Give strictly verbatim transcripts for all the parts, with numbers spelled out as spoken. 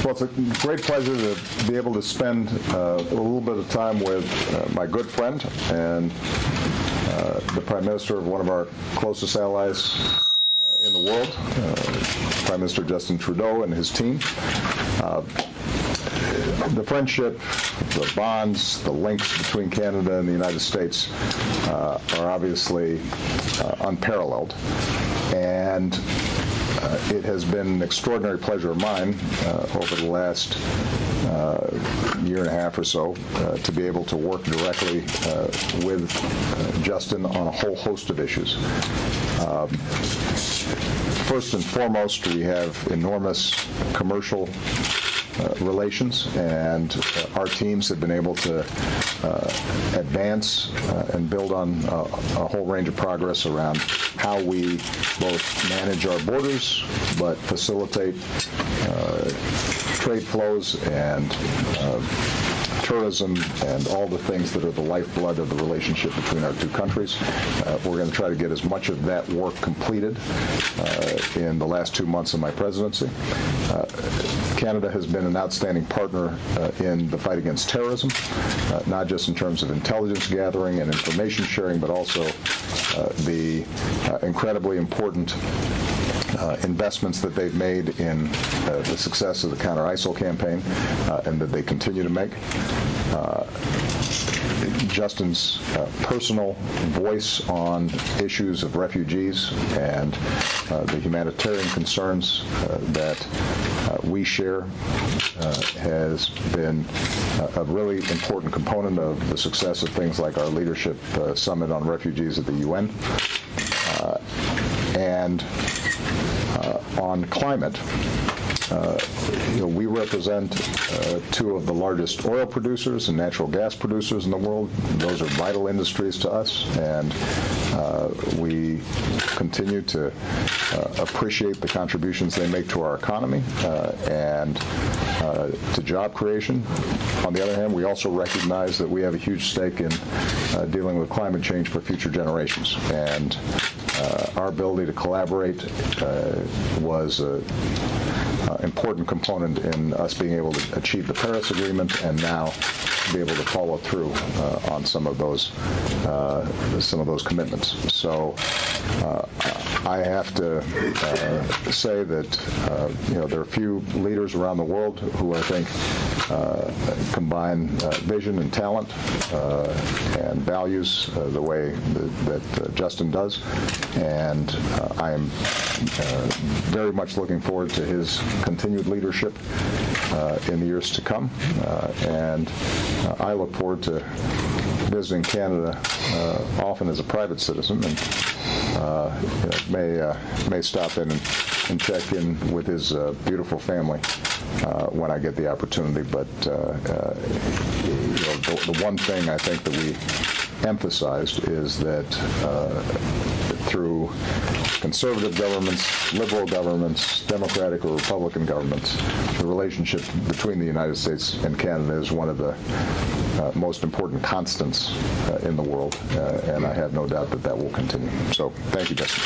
Well, it's a great pleasure to be able to spend uh, a little bit of time with uh, my good friend and uh, the Prime Minister of one of our closest allies uh, in the world, uh, Prime Minister Justin Trudeau and his team. Uh, the friendship, the bonds, the links between Canada and the United States uh, are obviously uh, unparalleled. And Uh, it has been an extraordinary pleasure of mine uh, over the last uh, year and a half or so uh, to be able to work directly uh, with uh, Justin on a whole host of issues. Um, first and foremost, we have enormous commercial Uh, relations, and uh, our teams have been able to uh, advance uh, and build on uh, a whole range of progress around how we both manage our borders but facilitate uh, trade flows and uh, tourism and all the things that are the lifeblood of the relationship between our two countries. Uh, we're going to try to get as much of that work completed uh, in the last two months of my presidency. Uh, Canada has been an outstanding partner uh, in the fight against terrorism, uh, not just in terms of intelligence gathering and information sharing, but also uh, the uh, incredibly important Uh, investments that they've made in uh, the success of the counter-I S I L campaign uh, and that they continue to make. Uh, Justin's uh, personal voice on issues of refugees and uh, the humanitarian concerns uh, that uh, we share uh, has been uh, a really important component of the success of things like our leadership uh, summit on refugees at the U N. Uh, and Uh, on climate, uh, you know, we represent uh, two of the largest oil producers and natural gas producers in the world. Those are vital industries to us, and uh, we continue to uh, appreciate the contributions they make to our economy uh, and uh, to job creation. On the other hand, we also recognize that we have a huge stake in uh, dealing with climate change for future generations, and uh, our ability to collaborate uh, was an important component in us being able to achieve the Paris Agreement and now be able to follow through uh, on some of those uh, some of those commitments. So uh, I have to uh, say that uh, you know there are few leaders around the world who I think uh, combine uh, vision and talent uh, and values uh, the way that, that uh, Justin does, and uh, I am uh, very much looking forward to his continued leadership uh, in the years to come, uh, and uh, I look forward to visiting Canada uh, often as a private citizen, and uh, you know, may uh, may stop in and, and check in with his uh, beautiful family uh, when I get the opportunity. But uh, uh, you know, the, the one thing I think that we emphasized is that uh, through conservative governments, liberal governments, Democratic or Republican governments, the relationship between the United States and Canada is one of the uh, most important constants uh, in the world, uh, and I have no doubt that that will continue. So, thank you, Justin.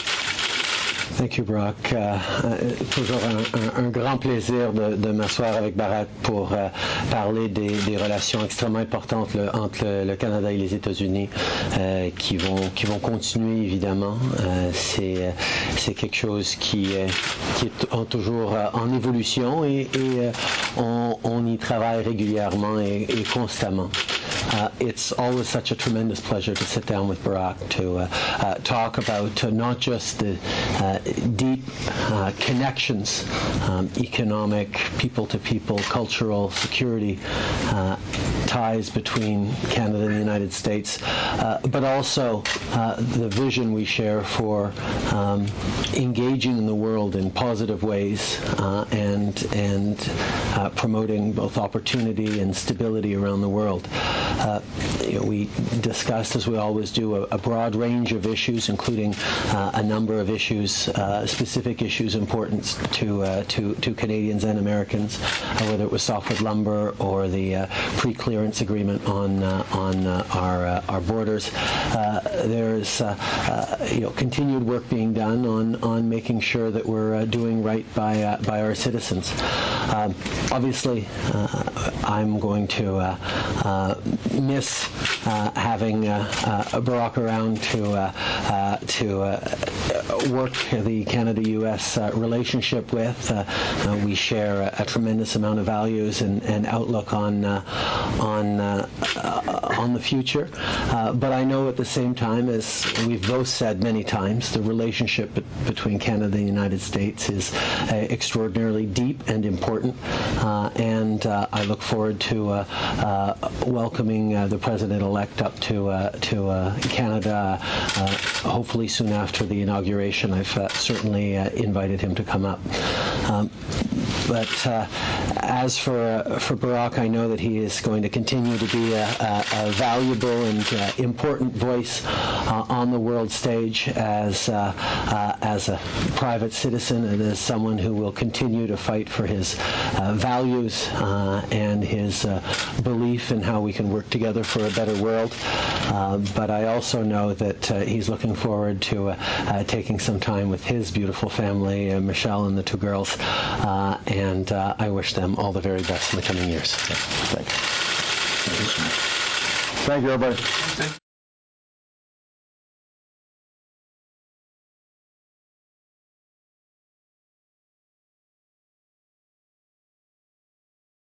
Thank you, Brock. Uh, toujours un, un, un grand plaisir de, de m'asseoir avec Barack pour uh, parler des, des relations extrêmement importantes le, entre le, le Canada et les États-Unis euh, qui vont qui vont continuer évidemment. Euh, c'est c'est quelque chose qui qui est en, toujours uh, en évolution et, et uh, on, on y travaille régulièrement et, et constamment. Uh, it's always such a tremendous pleasure to sit down with Barack to uh, uh, talk about uh, not just the uh, deep uh, connections, um, economic, people-to-people, cultural, security uh, ties between Canada and the United States, uh, but also uh, the vision we share for um, engaging in the world in positive ways uh, and and uh, promoting both opportunity and stability around the world. uh, you know, we discussed, as we always do, a, a broad range of issues, including uh, a number of issues, uh, specific issues important to, uh, to to Canadians and Americans, uh, whether it was softwood lumber or the uh, pre-clearance agreement on uh, on uh, our uh, our borders. Uh, there's uh, uh, you know continued work being done on on making sure that we're uh, doing right by uh, by our citizens. Um, obviously, uh, I'm going to uh, uh, miss uh, having uh, uh, Barack around to uh, uh, to uh, work the Canada-U S uh, relationship with. Uh, uh, we share a, a tremendous amount of values and, and outlook on uh, on uh, uh, on the future. Uh, but I know at the same time, as we've both said many times, the relationship be- between Canada and the United States is uh, extraordinarily deep and important. Uh, and uh, I look forward to uh, uh, welcoming uh, the President-elect up to uh, to uh, Canada, uh, hopefully soon after the inauguration. I've uh, certainly uh, invited him to come up. Um, but uh, as for uh, for Barack, I know that he is going to continue to be a, a, a valuable and uh, important voice uh, on the world stage as uh, uh, as a private citizen and as someone who will continue to fight for his uh, values uh, and his uh, belief in how we can work together for a better world. Uh, but I also know that uh, he's looking forward to uh, uh, taking some time with his beautiful family, uh, Michelle and the two girls, uh, and uh, I wish them all the very best in the coming years. Thank you. Thank you, everybody.